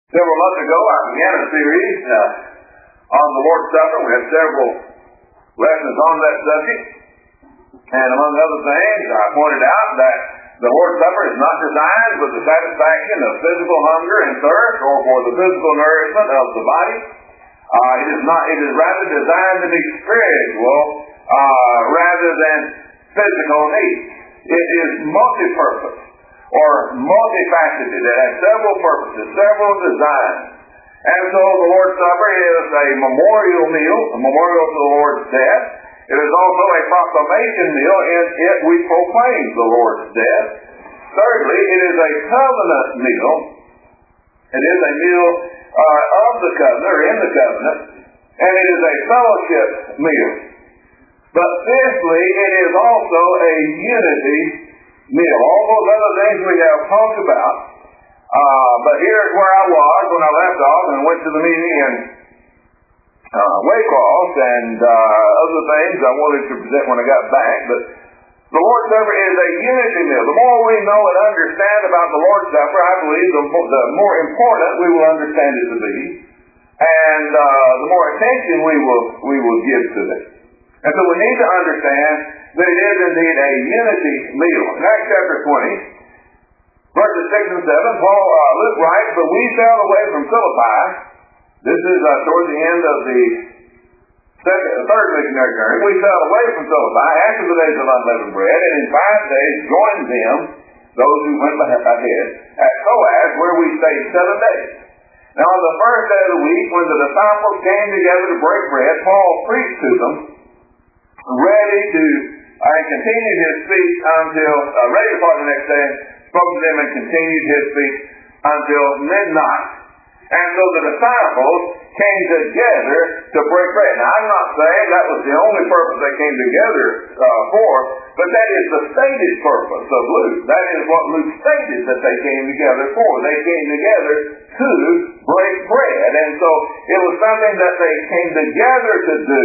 Several months ago, I began a series on the Lord's Supper. We had several lessons on that subject. And among other things, I pointed out that the Lord's Supper is not designed for the satisfaction of physical hunger and thirst or for the physical nourishment of the body. It is rather designed to be spiritual rather than physical needs. It is multi-purpose or multifaceted. It has several purposes, several designs. And so the Lord's Supper is a memorial meal, a memorial to the Lord's death. It is also a proclamation meal. In it we proclaim the Lord's death. Thirdly, it is a covenant meal. It is a meal of the covenant, or in the covenant, and it is a fellowship meal. But fifthly, it is also a unity meal. All those other things we have talked about. But here's where I was when I left off and went to the meeting in Waycross and other things I wanted to present when I got back. But the Lord's Supper is a unity meal. The more we know and understand about the Lord's Supper, I believe the more important we will understand it to be, and the more attention we will give to it. And so we need to understand that it is indeed a unity meal. In Acts chapter 20, verses 6 and 7, Paul writes, "But we sailed away from Philippi." This is toward the end of the third missionary journey. "We sailed away from Philippi after the days of unleavened bread, and in 5 days joined them, those who went ahead, at Troas, where we stayed 7 days. Now on the first day of the week, when the disciples came together to break bread, Paul preached to them, ready to continue his speech until, ready to part the next day, spoke to them and continued his speech until midnight. And so the disciples came together to break bread." Now, I'm not saying that was the only purpose they came together for, but that is the stated purpose of Luke. That is what Luke stated that they came together for. They came together to break bread. And so it was something that they came together to do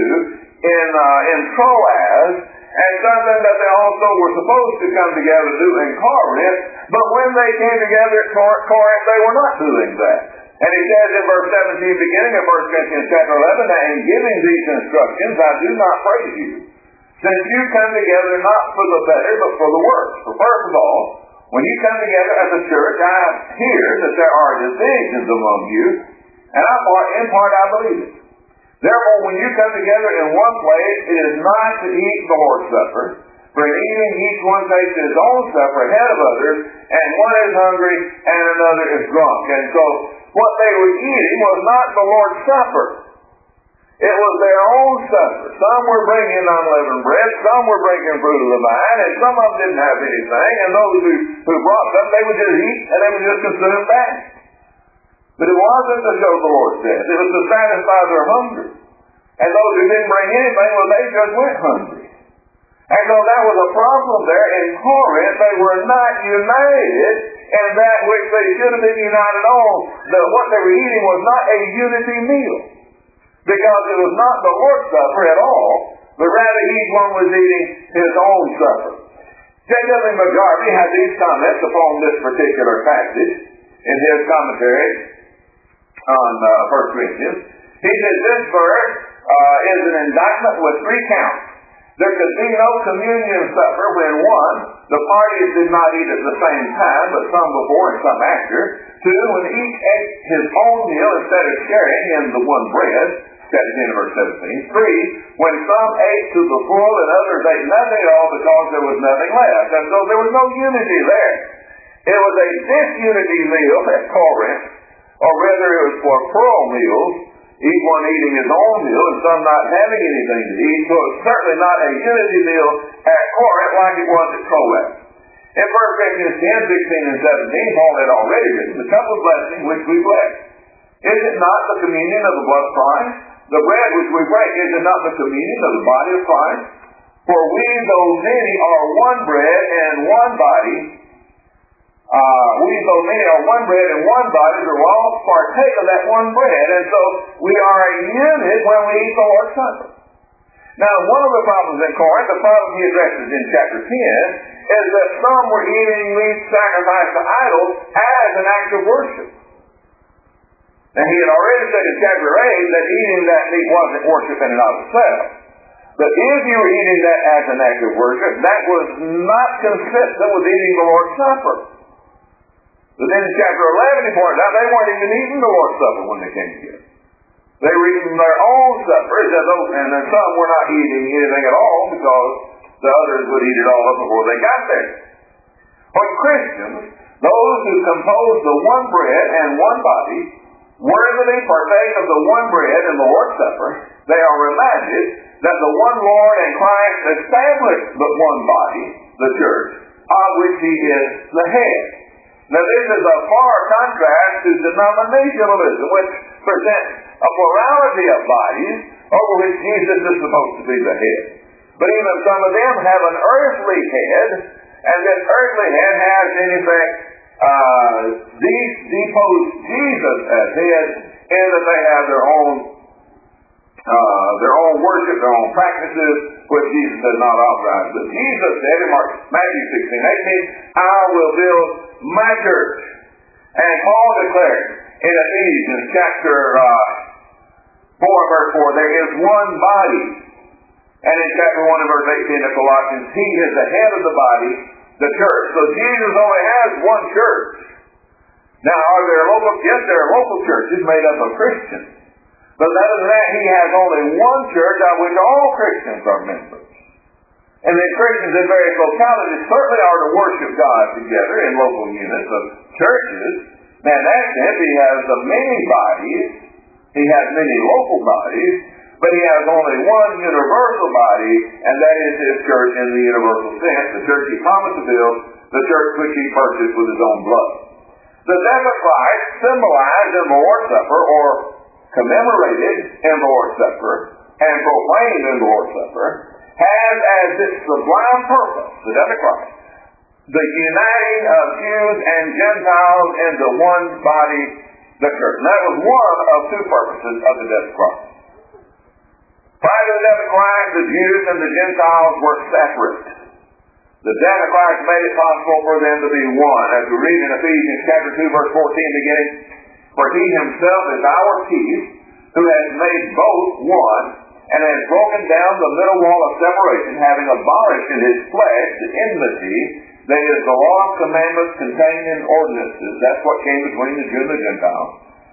in Troas, and something that they also were supposed to come together to do in Corinth. But when they came together at Corinth, they were not doing that. And he says in verse 17, beginning of 1 Corinthians chapter 11, "And giving these instructions, I do not praise you, since you come together not for the better, but for the worse. For first of all, when you come together as a church, I hear that there are divisions among you, and in part I believe it. Therefore, when you come together in one place, it is not to eat the Lord's Supper, for in eating each one takes his own supper ahead of others, and one is hungry and another is drunk." And so what they were eating was not the Lord's Supper. It was their own supper. Some were bringing unleavened bread, some were bringing fruit of the vine, and some of them didn't have anything, and those who brought some, they would just eat and they would just consume that. But it wasn't to show the Lord's death. It was to satisfy their hunger. And those who didn't bring anything, well, they just went hungry. And so that was a problem there in Corinth. They were not united in that which they should have been united on. What they were eating was not a unity meal, because it was not the Lord's Supper at all, but rather each one was eating his own supper. J. W. McGarvey had these comments upon this particular passage in his commentary on 1 Corinthians. He says, "This verse is an indictment with 3 counts. There could be no communion supper when 1, the parties did not eat at the same time, but some before and some after. 2, when each ate his own meal instead of sharing in the one bread," chapter 10, verse 17. 3, when some ate to the full and others ate nothing at all because there was nothing left. And so there was no unity there. It was a disunity meal at Corinth, or rather it was for plural meals, each one eating his own meal and some not having anything to eat. So it's certainly not a unity meal at Corinth like it was at Troas. In 1 Corinthians 10, 16 and 17, Paul had already written, "The cup of blessing which we bless, is it not the communion of the blood of Christ? The bread which we break, is it not the communion of the body of Christ? For we, though many, are one bread and one body. Though many are one bread and one body, we all partake of that one bread." And so we are a unit when we eat the Lord's Supper. Now, one of the problems in Corinth, the problem he addresses in chapter 10, is that some were eating meat sacrificed to idols as an act of worship. And he had already said in chapter 8 that eating that meat wasn't worship in and of itself. But if you were eating that as an act of worship, that was not consistent with eating the Lord's Supper. But then in chapter 11 he pointed out they weren't even eating the Lord's Supper when they came together. They were eating their own supper, and then some were not eating anything at all because the others would eat it all up before they got there. But Christians, those who compose the one bread and one body, worthily partake of the one bread and the Lord's Supper, they are reminded that the one Lord and Christ established but one body, the church, of which he is the head. Now this is a far contrast to denominationalism, which presents a plurality of bodies over which Jesus is supposed to be the head. But even some of them have an earthly head, and this earthly head has in effect deposed Jesus as head, in that they have their own worship, their own practices, which Jesus does not authorize. But Jesus said in Matthew 16:18, I will build my church. And Paul declared in Ephesians chapter 4 verse 4, there is one body. And in chapter 1 and verse 18 of Colossians, he is the head of the body, the church. So Jesus only has one church. Now, are there local? Yes, there are local churches made up of Christians. But other than that, he has only one church of which all Christians are members. And the Christians in various localities certainly are to worship God together in local units of churches. Now, in that sense, he has many bodies. He has many local bodies. But he has only one universal body, and that is his church in the universal sense, the church he promised to build, the church which he purchased with his own blood. The death of Christ, symbolized in the Lord's Supper, or commemorated in the Lord's Supper, and proclaimed in the Lord's Supper, has as its sublime purpose, the death of Christ, the uniting of Jews and Gentiles into one body, the church. And that was one of two purposes of the death of Christ. Prior to the death of Christ, the Jews and the Gentiles were separate. The death of Christ made it possible for them to be one. As we read in Ephesians chapter 2, verse 14 beginning, for he himself is our peace, who has made both one, and has broken down the middle wall of separation, having abolished in his flesh the enmity, that is, the law of commandments contained in ordinances. That's what came between the Jew and the Gentile.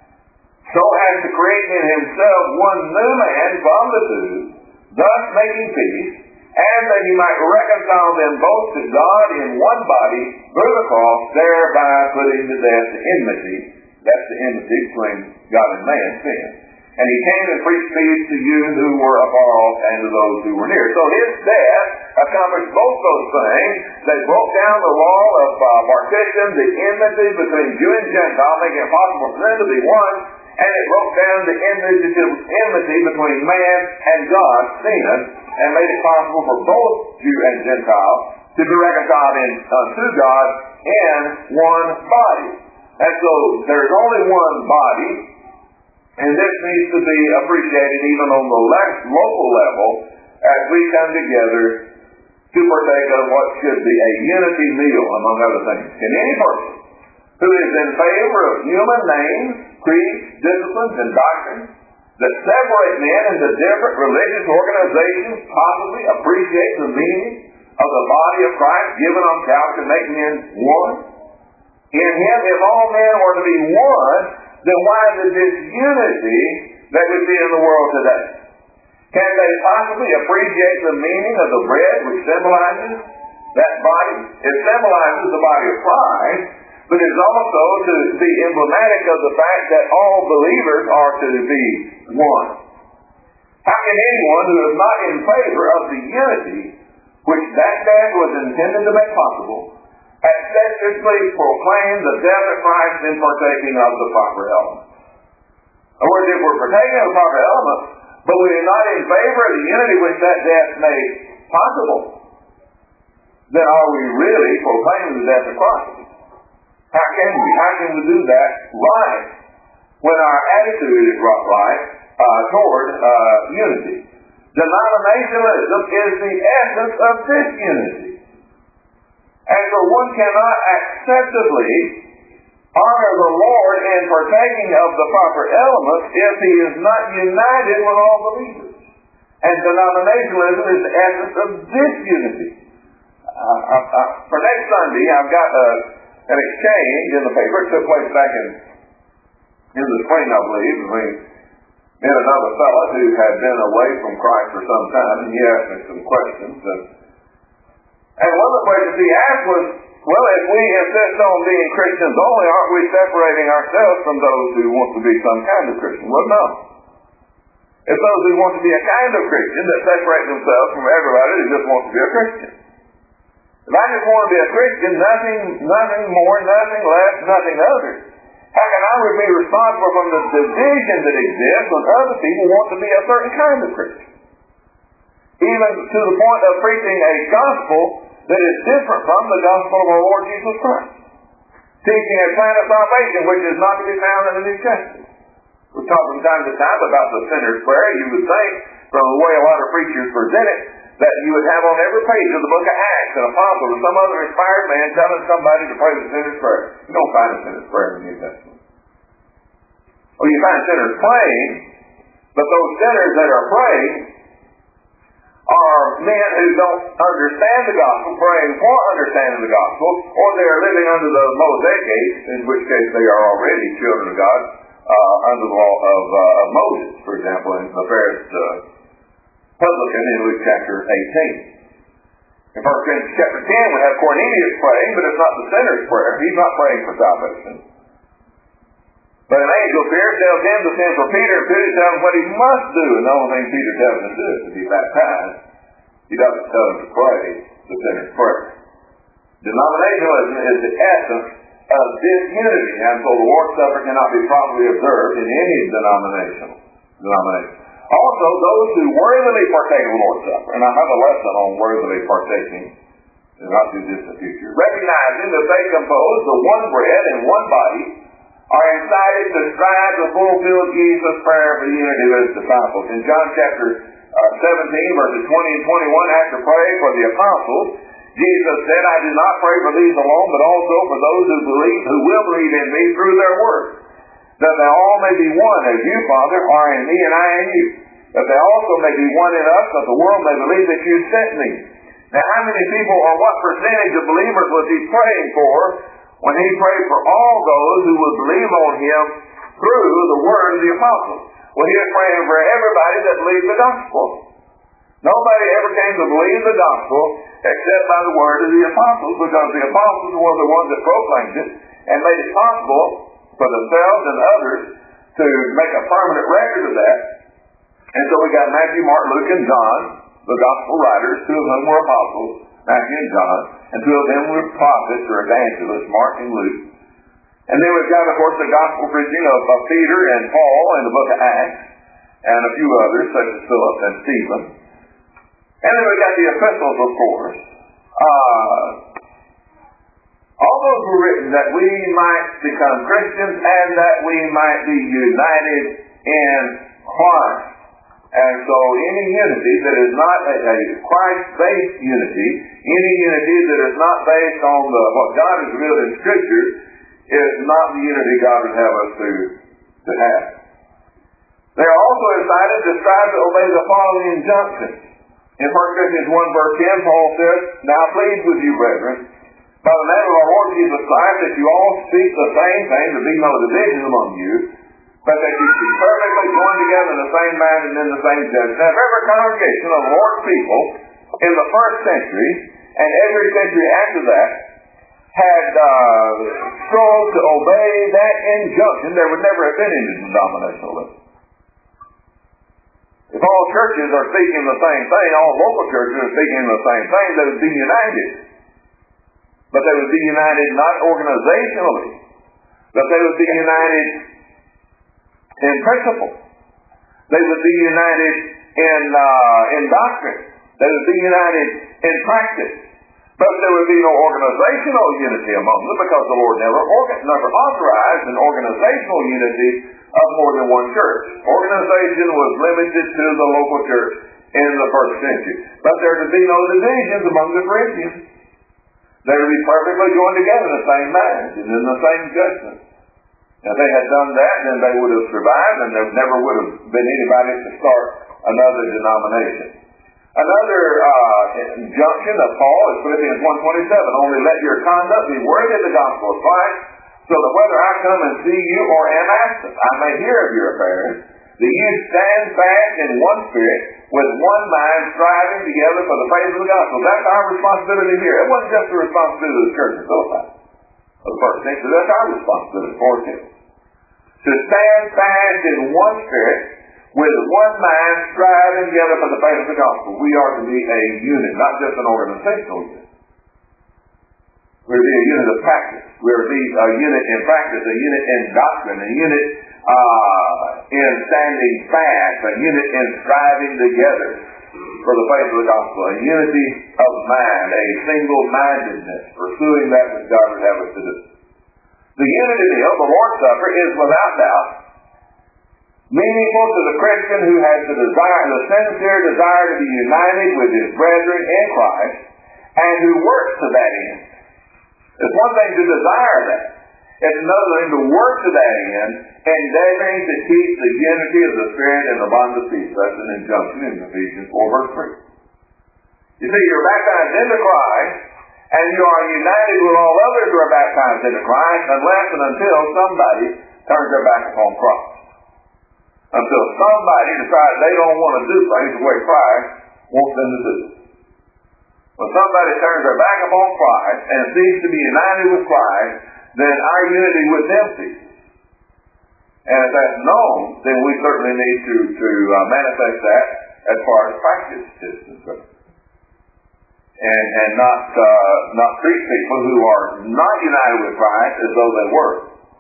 So as to create in himself one new man from the two, thus making peace, and that he might reconcile them both to God in one body through the cross, thereby putting to death the enmity. That's the enmity between God and man, sin. And he came and preached peace to you who were afar off and to those who were near. So his death accomplished both those things. They broke down the wall of partition, the enmity between Jew and Gentile, making it possible for them to be one. And it broke down the enmity between man and God, sin, and made it possible for both Jew and Gentile to be reconciled to God in one body. And so there's only one body, and this needs to be appreciated even on the local level as we come together to partake of what should be a unity meal, among other things. Can any person who is in favor of human names, creeds, disciplines, and doctrines that separate men into different religious organizations possibly appreciate the meaning of the body of Christ given on Calvary to make men one? In him, if all men were to be one, then why the disunity that we see in the world today? Can they possibly appreciate the meaning of the bread which symbolizes that body? It symbolizes the body of Christ, but is also to be emblematic of the fact that all believers are to be one. How can anyone who is not in favor of the unity which that death was intended to make possible acceptably proclaim the death of Christ in partaking of the proper elements? In other words, if we're partaking of the proper elements, but we are not in favor of the unity which that death made possible, then are we really proclaiming the death of Christ? How can we do that right when our attitude is right toward unity? Denominationalism is the essence of disunity. And so one cannot acceptably honor the Lord in partaking of the proper elements if he is not united with all believers. And denominationalism is the essence of disunity. For next Sunday, I've got an exchange in the paper. It took place back in the spring, I believe, between me and another fellow who had been away from Christ for some time, and he asked me some questions. And one of the questions he asked was, well, if we insist on being Christians only, aren't we separating ourselves from those who want to be some kind of Christian? Well, no. It's those who want to be a kind of Christian that separate themselves from everybody who just wants to be a Christian. If I just want to be a Christian, nothing more, nothing less, nothing other, how can I be responsible from the division that exists when other people want to be a certain kind of Christian? Even to the point of preaching a gospel that is different from the gospel of our Lord Jesus Christ. Teaching a plan of salvation which is not to be found in the New Testament. We talk from time to time about the sinner's prayer. You would think, from the way a lot of preachers present it, that you would have on every page of the book of Acts an apostle or some other inspired man telling somebody to pray the sinner's prayer. You don't find a sinner's prayer in the New Testament. Well, you find sinners praying, but those sinners that are praying are men who don't understand the gospel, praying for understanding the gospel, or they are living under the Mosaic age, in which case they are already children of God, under the law of Moses, for example, in the Pharisee publican in Luke chapter 18. In 1 Corinthians chapter 10, we have Cornelius praying, but it's not the sinner's prayer. He's not praying for salvation. But an angel here tells him to send for Peter, and Peter tells him what he must do, and the only thing Peter tells him to do is to be baptized. He doesn't tell him to pray the sinner's prayer. Denominationalism is the essence of disunity, and so the Lord's Supper cannot be properly observed in any denomination. Also, those who worthily partake of the Lord's Supper, and I have a lesson on worthily partaking in not too distant future, recognizing that they compose the one bread and one body, are incited to strive to fulfill Jesus' prayer for the unity of his disciples. In John chapter 17, verses 20 and 21, after praying for the apostles, Jesus said, I do not pray for these alone, but also for those who will believe in me through their word, that they all may be one, as you, Father, are in me and I in you, that they also may be one in us, that the world may believe that you sent me. Now, how many people or what percentage of believers was he praying for when he prayed for all those who would believe on him through the word of the apostles? Well, he was praying for everybody that believed the gospel. Nobody ever came to believe the gospel except by the word of the apostles, because the apostles were the ones that proclaimed it and made it possible for themselves and others to make a permanent record of that. And so we got Matthew, Mark, Luke, and John, the gospel writers, two of whom were apostles, Matthew and John, and two of them were prophets or evangelists, Mark and Luke. And then we've got, of course, the gospel preaching of Peter and Paul in the book of Acts, and a few others, such as Philip and Stephen. And then we've got the epistles, of course. All those were written that we might become Christians and that we might be united in Christ. And so any unity that is not a Christ-based unity, any unity that is not based on what God has revealed in Scripture, is not the unity God would have us to have. They are also incited to strive to obey the following injunctions. In 1 Corinthians 1 verse 10, Paul says, Now I plead with you, brethren, by the name of our Lord Jesus Christ, that you all speak the same thing, there be no division among you, but that you be perfectly joined together in the same mind and in the same judgment. Now, every congregation of the Lord's people in the first century, and every century after that, had strove to obey that injunction, there would never have been any denominationalism. If all churches are speaking the same thing, all local churches are speaking the same thing, they would be united. But they would be united not organizationally, but they would be united in principle. They would be united in doctrine. They would be united in practice. But there would be no organizational unity among them, because the Lord never authorized an organizational unity of more than one church. Organization was limited to the local church in the first century. But there could be no divisions among the Corinthians. They would be perfectly joined together in the same mind and in the same judgment. If they had done that, then they would have survived, and there never would have been anybody to start another denomination. Another injunction of Paul is Philippians 1:27. Only let your conduct be worthy of the gospel of Christ, so that whether I come and see you or am absent, I may hear of your affairs, that you stand fast in one spirit, with one mind, striving together for the praise of the gospel. That's our responsibility here. It wasn't just the responsibility of the church in Philippi, of the first century. That's our responsibility for it. To stand fast in one spirit, with one mind, striving together for the praise of the gospel. We are to be a unit, not just an organizational unit. We're to be a unit of practice. We're to be a unit in practice, a unit in doctrine, a unit in standing fast, a unit in striving together for the faith of the gospel, a unity of mind, a single-mindedness, pursuing that which God would have us to do. The unity of the Lord's Supper is without doubt meaningful to the Christian who has the sincere desire to be united with his brethren in Christ and who works to that end. It's one thing to desire that. It's another thing to work to that end, endeavoring to keep the unity of the Spirit and the bond of peace. That's an injunction in Ephesians 4 verse 3. You see, you're baptized into Christ, and you are united with all others who are baptized into Christ, unless and until somebody turns their back upon Christ. Until somebody decides they don't want to do things the way Christ wants them to do. When somebody turns their back upon Christ and seeks to be united with Christ, then our unity with them ceases. And if that's known, then we certainly need to manifest that as far as practice is concerned. And not treat people who are not united with Christ as though they were.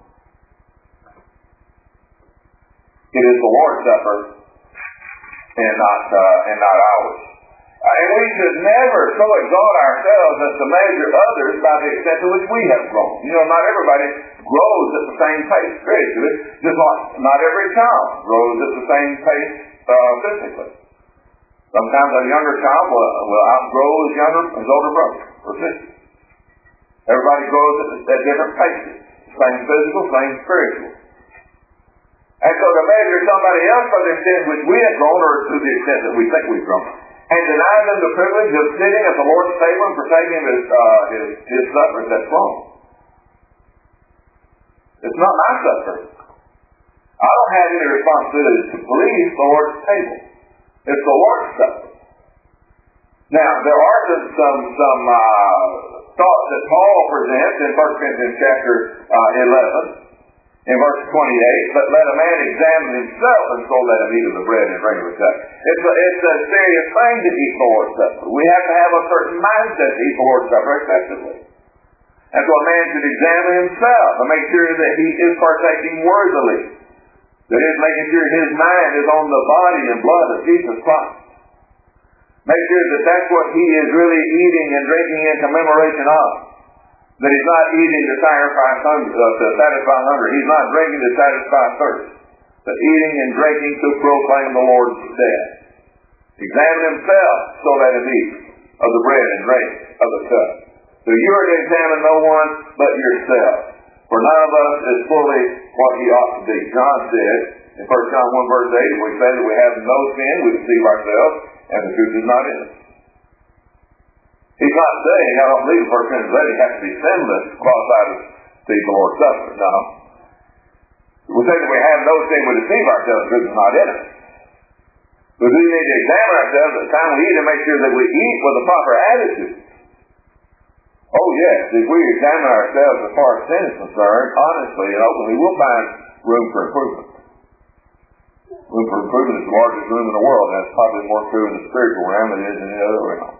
It is the Lord's Supper and not ours. And we should never so exalt ourselves as to measure others by the extent to which we have grown. You know, not everybody grows at the same pace spiritually, just like not every child grows at the same pace physically. Sometimes a younger child will outgrow his older brother or sister. Everybody grows at different paces, same physical, same spiritual. And so to measure somebody else by the extent which we have grown, or to the extent that we think we've grown, and deny them the privilege of sitting at the Lord's table and partaking of his supper, that's wrong. It's not my supper. I don't have any responsibility to police the Lord's table. It's the Lord's supper. Now, there are some thoughts that Paul presents in 1 Corinthians chapter 11. In verse 28, but let a man examine himself, and so let him eat of the bread and drink of the cup. It's a serious thing to eat the Lord's Supper. We have to have a certain mindset to eat the Lord's Supper effectively. And so a man should examine himself and make sure that he is partaking worthily. That is, making sure his mind is on the body and blood of Jesus Christ. Make sure that that's what he is really eating and drinking in commemoration of. That he's not eating to satisfy hunger. He's not drinking to satisfy thirst. But eating and drinking to proclaim the Lord's death. Examine himself so that he eats of the bread and drink of the cup. So you are to examine no one but yourself. For none of us is fully what he ought to be. John said in 1 John 1 verse 8, we say that we have no sin, we deceive ourselves, and the truth is not in us. He's not saying, I don't believe the first Corinthians 8, he has to be sinless, qualified to eat the Lord's Supper. No. We say that we have no sin, we deceive ourselves, the truth is not in us. But we need to examine ourselves at the time we eat and make sure that we eat with a proper attitude. Oh yes, if we examine ourselves as far as sin is concerned, honestly and openly, we'll find room for improvement. Room for improvement is the largest room in the world, and that's probably more true in the spiritual realm than it is in the other realm.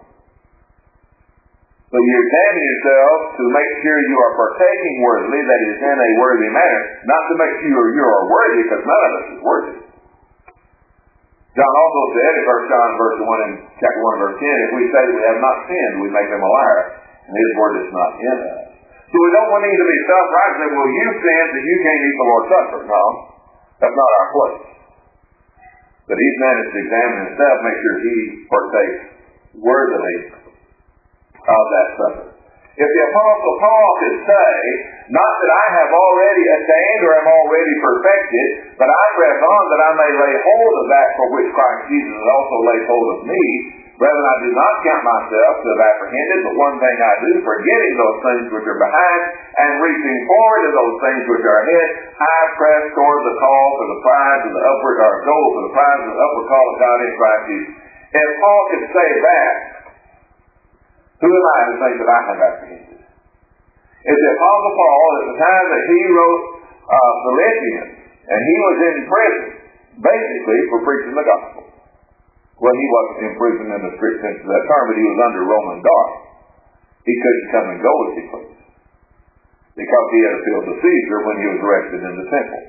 So you examine yourself to make sure you are partaking worthily, that is, in a worthy manner, not to make sure you are worthy, because none of us is worthy. John also said in 1 John chapter 1 verse 10, if we say that we have not sinned, we make him a liar, and his word is not in us. So we don't need to be self-righteous and well, you sinned and you can't eat the Lord's Supper. No, that's not our place. But each man is to examine himself, make sure he partakes worthily of that supper. If the Apostle Paul could say, not that I have already attained or am already perfected, but I press on that I may lay hold of that for which Christ Jesus has also laid hold of me, brethren, I do not count myself to have apprehended, but one thing I do, forgetting those things which are behind, and reaching forward to those things which are ahead, I press toward the call for the prize of the upward, or goal for the prize of the upward call of God in Christ Jesus. If Paul could say that, who am I to think that I have apprehended? It's the Apostle Paul, at the time that he wrote Philippians, and he was in prison, basically for preaching the gospel. Well, he wasn't in prison in the strict sense of that term, but he was under Roman guard. He couldn't come and go as he pleased, because he had appealed to Caesar when he was arrested in the temple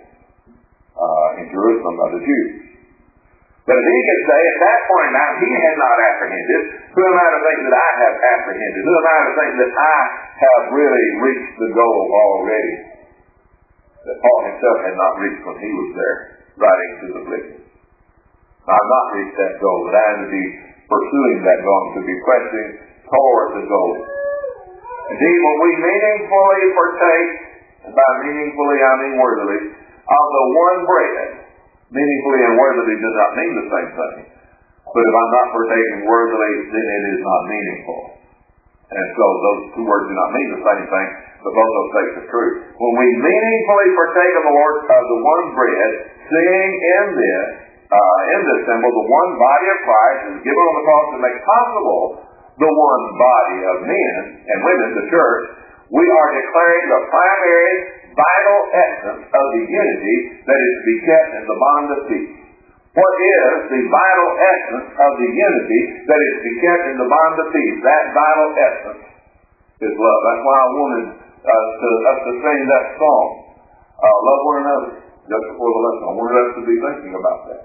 in Jerusalem by the Jews. But if he could say at that point now he had not apprehended, who am I to think that I have apprehended? Who am I to think that I have really reached the goal already that Paul himself had not reached when he was there writing to the Philippians? I've not reached that goal, but I am to be pursuing that goal, to be pressing toward the goal. Indeed, when we meaningfully partake, and by meaningfully I mean worthily, of the one bread, meaningfully and worthily does not mean the same thing. But if I'm not partaking worthily, then it is not meaningful. And so those two words do not mean the same thing, but both those things are true. When we meaningfully partake of the Lord of the one bread, seeing in this symbol, the one body of Christ is given on the cross to make possible the one body of men and women, the church, we are declaring the primary vital essence of the unity that is to be kept in the bond of peace. What is the vital essence of the unity that is to be kept in the bond of peace? That vital essence is love. That's why I wanted us to sing that song, Love One Another, just before the lesson. I wanted us to be thinking about that.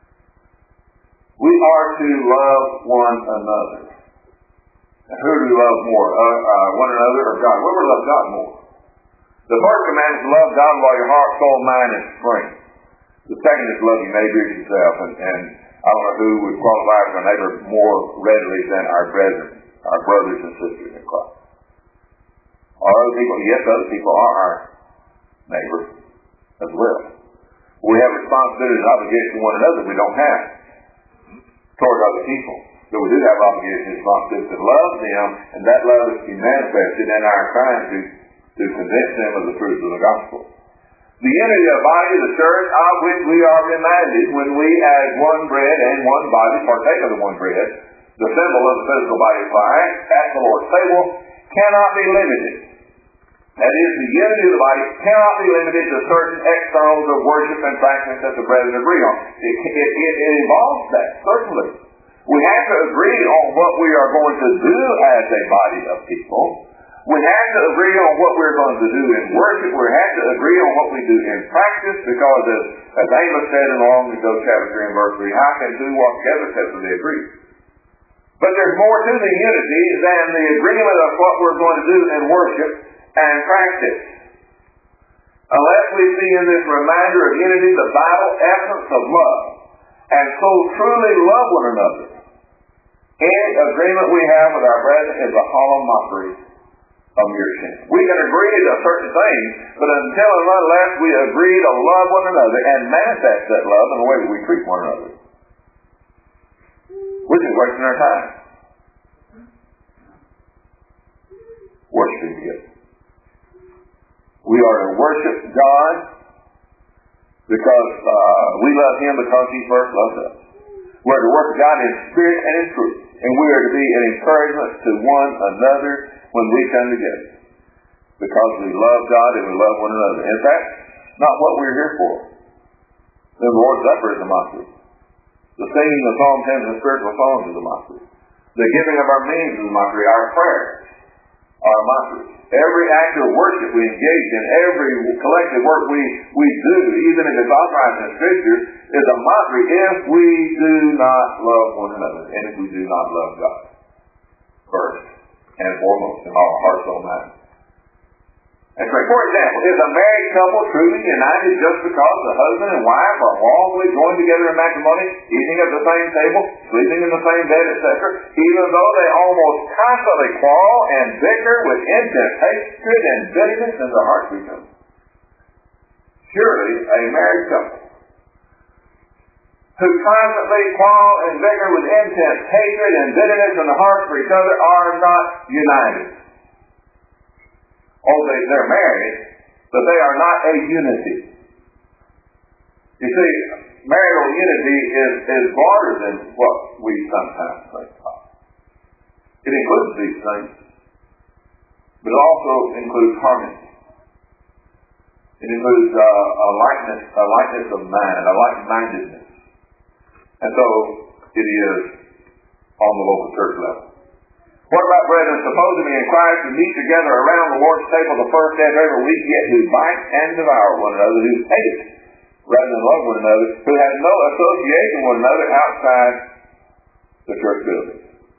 We are to love one another. And who do we love more? One another or God? We're to love God more. The first command is to love God with all your heart, soul, mind, and strength. The second is to love your neighbor as yourself. And I don't know who would qualify as our neighbor more readily than our brethren, our brothers and sisters in Christ. Are other people? Yes, other people are our neighbors as well. We have responsibility and obligation to one another we don't have toward other people. But we do have obligation and responsibility to love them, and that love is to be manifested in our trying to convince them of the truth of the gospel. The unity of the body of the church, of which we are reminded when we as one bread and one body partake of the one bread, the symbol of the physical body of Christ at the Lord's table, cannot be limited. That is, the unity of the body cannot be limited to certain externals of worship and practice that the brethren agree on. It involves that, certainly. We have to agree on what we are going to do as a body of people. We have to agree on what we're going to do in worship. We have to agree on what we do in practice, because as Amos said in long ago, chapter 3 and verse 3, how can two walk together except they agree? But there's more to the unity than the agreement of what we're going to do in worship and practice. Unless we see in this reminder of unity the vital essence of love, and so truly love one another, any agreement we have with our brethren is a hollow mockery of mere sin. We can agree to certain things, but until and unless we agree to love one another and manifest that love in the way that we treat one another, we're just wasting our time worshiping together. We are to worship God because we love Him because He first loved us. We're to worship God in spirit and in truth, and we are to be an encouragement to one another when we come together, because we love God and we love one another. And that's not what we're here for. The Lord's Supper is a mockery. The singing of psalm hymns and spiritual songs is a mockery. The giving of our means is a mockery. Our prayers are a mockery. Every act of worship we engage in, every collective work we do, even if it's authorized in Scripture, is a mockery if we do not love one another, and if we do not love God first and foremost in our heart, soul, mind. And so, for example, is a married couple truly united just because the husband and wife are lawfully joined together in matrimony, eating at the same table, sleeping in the same bed, etc., even though they almost constantly quarrel and bicker with intense hatred and bitterness in their hearts each other? Surely a married couple who constantly quarrel and bicker with intense hatred and bitterness in the hearts for each other are not united. Oh, they're married, but they are not a unity. You see, marital unity is broader than what we sometimes think of. It includes these things, but it also includes harmony. It includes a likeness of mind, a like-mindedness. And so it is on the local church level. What about, brethren, supposing we in Christ to meet together around the Lord's table the first day of every week, yet who bite and devour one another, who hate rather than love one another, who have no association with one another outside the church building?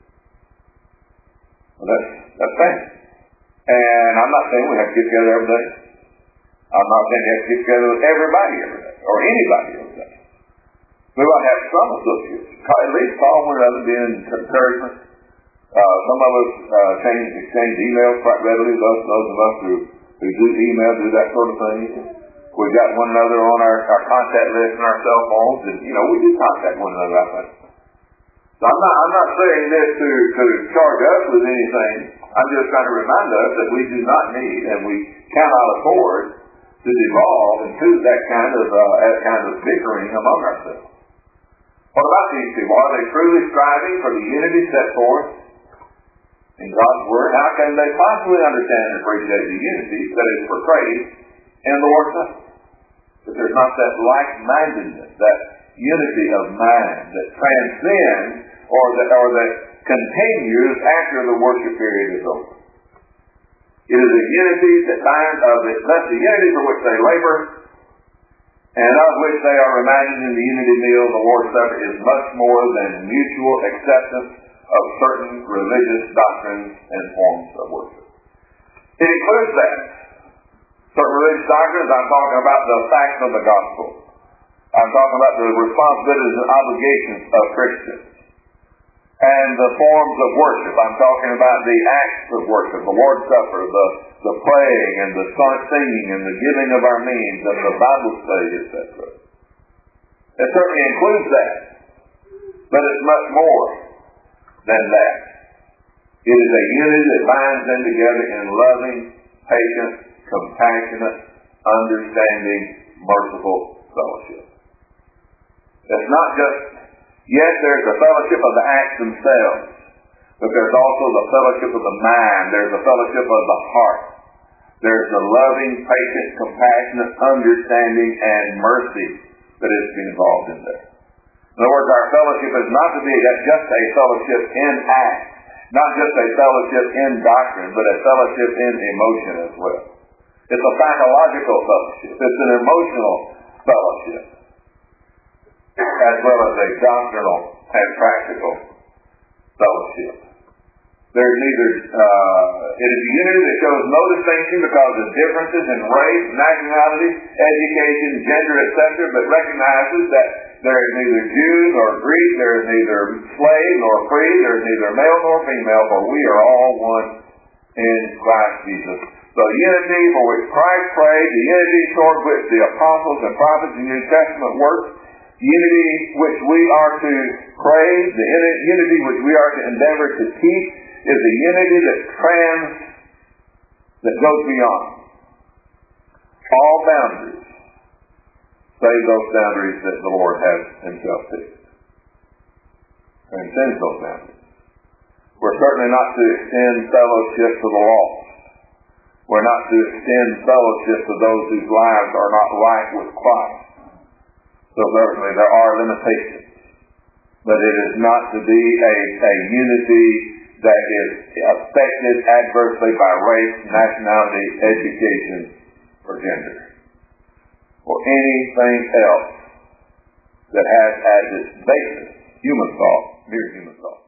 Well, that's bad. And I'm not saying we have to get together every day. I'm not saying you have to get together with everybody every day, or anybody every day. We want to have some association. At least call one another, be an encouragement. Some of us exchange emails quite readily. Those of us who do email, do that sort of thing. We've got one another on our contact list and our cell phones, and we do contact one another, I think. So I'm not saying this to charge us with anything. I'm just trying to remind us that we do not need and we cannot afford to devolve into that kind of bickering among ourselves. What about these people? Are they truly striving for the unity set forth in God's Word? How can they possibly understand and appreciate the unity that is portrayed in the Lord's Supper? If there's not that like-mindedness, that unity of mind that transcends or that continues after the worship period is over. It is a unity that binds that's the unity for which they labor, and of which they are reminded in the unity meal. The Lord's Supper is much more than mutual acceptance of certain religious doctrines and forms of worship. It includes that. Certain religious doctrines, I'm talking about the facts of the gospel. I'm talking about the responsibilities and obligations of Christians. And the forms of worship. I'm talking about the acts of worship, the Lord's Supper, the praying and the singing and the giving of our means and the Bible study, etc. It certainly includes that. But it's much more than that. It is a unity that binds them together in loving, patient, compassionate, understanding, merciful fellowship. It's not just, yes, there's the fellowship of the acts themselves, but there's also the fellowship of the mind. There's the fellowship of the heart. There's the loving, patient, compassionate, understanding, and mercy that is involved in there. In other words, our fellowship is not to be just a fellowship in act, not just a fellowship in doctrine, but a fellowship in emotion as well. It's a psychological fellowship. It's an emotional fellowship, as well as a doctrinal and practical fellowship. There's neither, it is a unity that shows no distinction because of differences in race, nationality, education, gender, etc., but recognizes that there is neither Jew nor Greek, there is neither slave nor free, there is neither male nor female, for we are all one in Christ Jesus. The unity for which Christ prayed, the unity toward which the apostles and prophets in the New Testament worked, unity which we are to pray, the unity which we are to endeavor to teach, is a unity that goes beyond all boundaries, save those boundaries that the Lord has Himself fixed. Transcends those boundaries. We're certainly not to extend fellowship to the lost. We're not to extend fellowship to those whose lives are not right with Christ. So certainly there are limitations. But it is not to be a unity that is affected adversely by race, nationality, education, or gender, or anything else that has as its basis human thought, mere human thought.